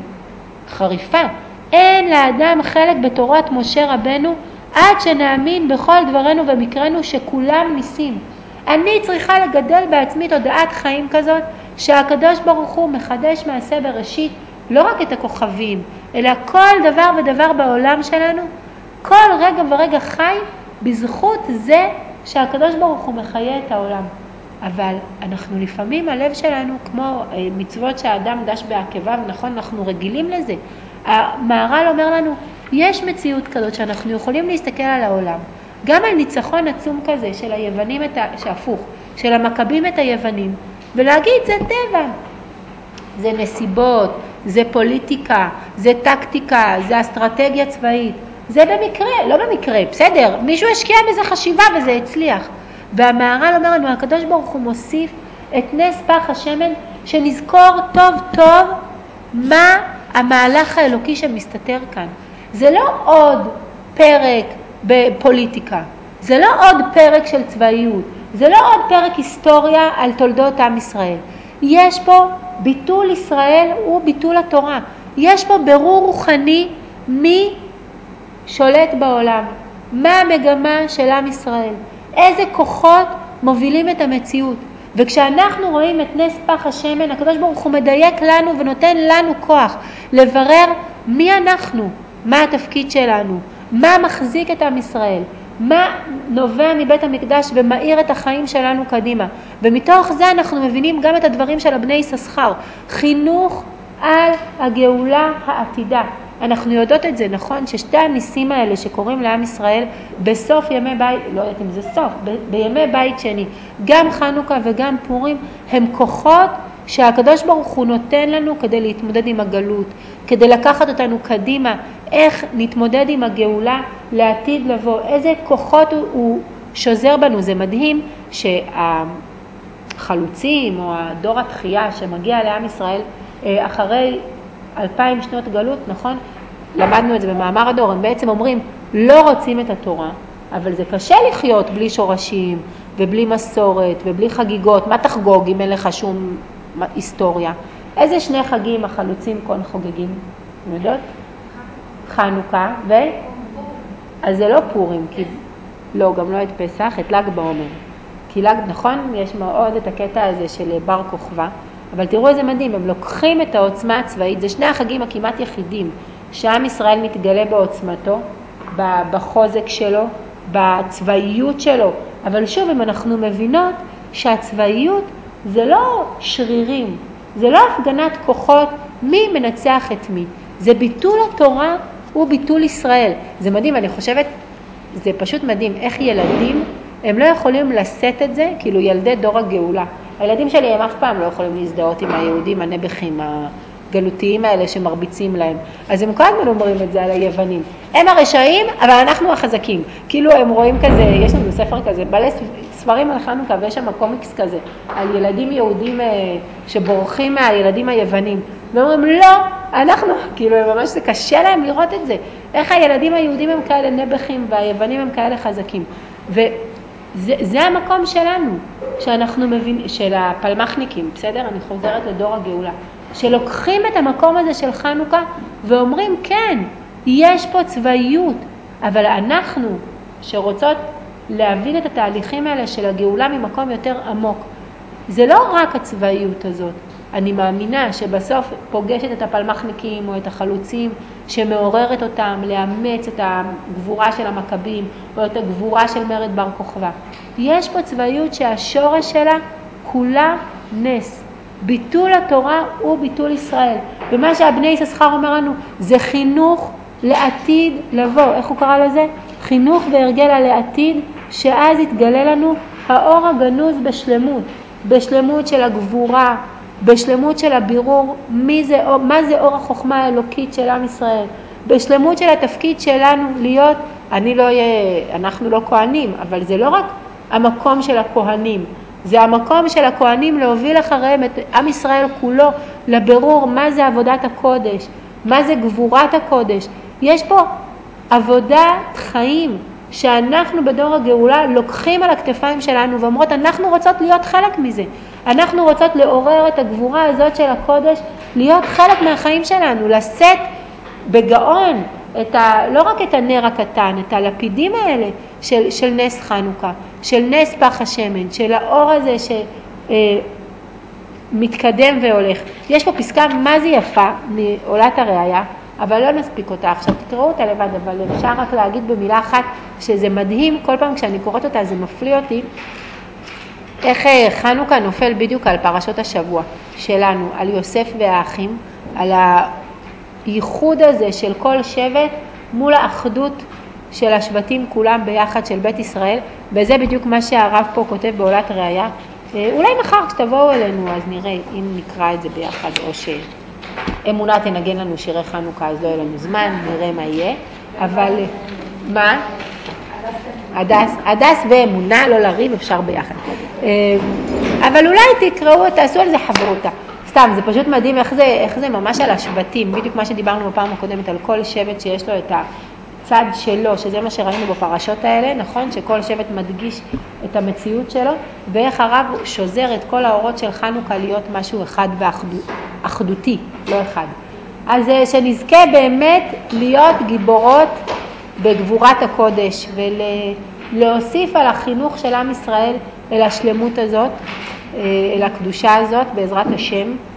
חריפה. אין לאדם חלק בתורת משה רבנו, עד שנאמין בכל דברנו ומקרנו שכולם ניסים. אני צריכה לגדל בעצמי תודעת חיים כזאת, שהקדוש ברוך הוא מחדש מעשה בראשית, לא רק את הכוכבים, אלא כל דבר ודבר בעולם שלנו, כל רגע ורגע חי בזכות זה שהקדוש ברוך הוא מחיה את העולם. אבל אנחנו לפעמים, הלב שלנו כמו מצוות שהאדם דש בעקביו, נכון, אנחנו רגילים לזה. המהר"ל אומר לנו, יש מציאות כזאת שאנחנו יכולים להסתכל על העולם, גם על ניצחון עצום כזה של היוונים, את ה... שהפוך, של המכבים את היוונים, ולהגיד זה טבע, זה נסיבות, זה פוליטיקה, זה טקטיקה, זה אסטרטגיה צבאית, זה במקרה, לא במקרה, בסדר, מישהו השקיע בזה חשיבה וזה הצליח. והמהר"ל אומר לנו, הקדוש ברוך הוא מוסיף את נס פח השמן, שנזכור טוב טוב מה המהלך האלוקי שמסתתר כאן. זה לא עוד פרק בפוליטיקה, זה לא עוד פרק של צבאיות, זה לא עוד פרק היסטוריה על תולדות עם ישראל. יש פה ביטול ישראל וביטול התורה. יש פה ברור רוחני מי שולט בעולם, מה המגמה של עם ישראל, איזה כוחות מובילים את המציאות. וכשאנחנו רואים את נס פח השמן, הקדוש ברוך הוא מדייק לנו ונותן לנו כוח לברר מי אנחנו, מה התפקיד שלנו, מה מחזיק את עם ישראל, מה נובע מבית המקדש ומאיר את החיים שלנו קדימה. ומתוך זה אנחנו מבינים גם את הדברים של הבני יששכר, חינוך על הגאולה העתידה. אנחנו יודעות את זה, נכון? ששתי הניסים האלה שקוראים לעם ישראל בסוף ימי בית, לא יודעת אם זה סוף, ב- בימי בית שני, גם חנוכה וגם פורים, הם כוחות שהקדוש ברוך הוא נותן לנו כדי להתמודד עם הגלות, כדי לקחת אותנו קדימה, איך נתמודד עם הגאולה לעתיד לבוא, איזה כוחות הוא, הוא שוזר בנו. זה מדהים שהחלוצים או הדור התחייה שמגיע לעם ישראל אחרי אלפיים שנות גלות, נכון? למדנו את זה במאמר הדור, הם בעצם אומרים, לא רוצים את התורה, אבל זה קשה לחיות בלי שורשים ובלי מסורת ובלי חגיגות. מה תחגוג אם אין לך שום היסטוריה? איזה שני חגים החלוצים כאן חוגגים? יודעות? חנוכה ו... אז זה לא פורים, כי... לא, גם לא את פסח, את ל"ג בעומר. כי ל"ג, נכון, יש מאוד את הקטע הזה של בר כוכבא, אבל תראו איזה מדהים, הם לוקחים את העוצמה הצבאית, זה שני החגים הכמעט יחידים, שעם ישראל מתגלה בעוצמתו, בחוזק שלו, בצבאיות שלו. אבל שוב, אם אנחנו מבינות שהצבאיות זה לא שרירים, זה לא הפגנת כוחות מי מנצח את מי, זה ביטול התורה וביטול ישראל. זה מדהים, אני חושבת, זה פשוט מדהים, איך ילדים, הם לא יכולים לשאת את זה, כאילו ילדי דור הגאולה. הילדים שלי הם אף פעם לא יכולים להזדהות עם היהודים הנבחים, הגלותיים האלה שמרביצים להם. אז הם כל הזמן אומרים את זה על היוונים. הם הרשעים, אבל אנחנו החזקים. כאילו הם רואים כזה, יש לנו ספר כזה, בעלי ספרים על חנוכה, ויש שם קומיקס כזה, על ילדים יהודים שבורחים מהילדים היוונים. ואומרים, לא, אנחנו, כאילו ממש זה קשה להם לראות את זה. איך הילדים היהודים הם כאלה נבחים, והיוונים הם כאלה חזקים. וזה זה המקום שלנו, שאנחנו מבינים, של הפלמחניקים, בסדר? אני חוזרת לדור הגאולה. שלוקחים את המקום הזה של חנוכה ואומרים, כן, יש פה צבאיות, אבל אנחנו שרוצות להבין את התהליכים האלה של הגאולה ממקום יותר עמוק, זה לא רק הצבאיות הזאת. אני מאמינה שבסוף פוגשת את הפלמחניקים או את החלוצים שמעוררת אותם לאמץ את הגבורה של המכבים או את הגבורה של מרד בר כוכבא. יש פה צבאיות שהשורש שלה כולה נס. ביטול התורה הוא ביטול ישראל. ומה שהבני יששכר אומר לנו, זה חינוך לעתיד לבוא. איך הוא קרא לזה? חינוך והרגל על העתיד, שאז יתגלה לנו האור הגנוז בשלמות. בשלמות של הגבורה, בשלמות של הבירור, מי זה, מה זה אור החוכמה האלוקית של עם ישראל. בשלמות של התפקיד שלנו להיות, אני לא אהיה, אנחנו לא כהנים, אבל זה לא רק המקום של הכהנים. זה המקום של הכהנים להוביל אחריהם את עם ישראל כולו לבירור מה זה עבודת הקודש, מה זה גבורת הקודש. יש פה עבודת חיים שאנחנו בדור הגאולה לוקחים על הכתפיים שלנו ואומרות, אנחנו רוצות להיות חלק מזה. אנחנו רוצות לעורר את הגבורה הזאת של הקודש, להיות חלק מהחיים שלנו, לשאת בגאון את ה, לא רק את הנר הקטן, את הלפידים האלה של, של נס חנוכה, של נס פח השמן, של האור הזה שמתקדם והולך. יש פה פסקה מה זה יפה מעולת הראייה, אבל לא נספיק אותה עכשיו, תקראו אותה לבד, אבל אפשר רק להגיד במילה אחת שזה מדהים, כל פעם כשאני קוראת אותה זה מפליא אותי, איך חנוכה נופל בדיוק על פרשות השבוע שלנו, על יוסף והאחים, על הייחוד הזה של כל שבט מול האחדות של השבטים כולם ביחד של בית ישראל, וזה בדיוק מה שהרב פה כותב בעולת ראייה. אולי מחר כשתבואו אלינו אז נראה אם נקרא את זה ביחד, או שאמונה תנגן לנו שירי חנוכה, אז לא יהיה לנו זמן, נראה מה יהיה. אבל מה? הדס, הדס ואמונה, לא לריב, אפשר ביחד. אבל אולי תקראו, תעשו על זה חברותה. סתם, זה פשוט מדהים איך זה, איך זה ממש על השבטים, בדיוק מה שדיברנו בפעם הקודמת, על כל שבט שיש לו את הצד שלו, שזה מה שראינו בפרשות האלה, נכון? שכל שבט מדגיש את המציאות שלו, ואיך הרב שוזר את כל האורות של חנוכה להיות משהו אחד ואחדותי, לא אחד. אז שנזכה באמת להיות גיבורות בגבורת הקודש, ולהוסיף על החינוך של עם ישראל אל השלמות הזאת, אל הקדושה הזאת בעזרת השם.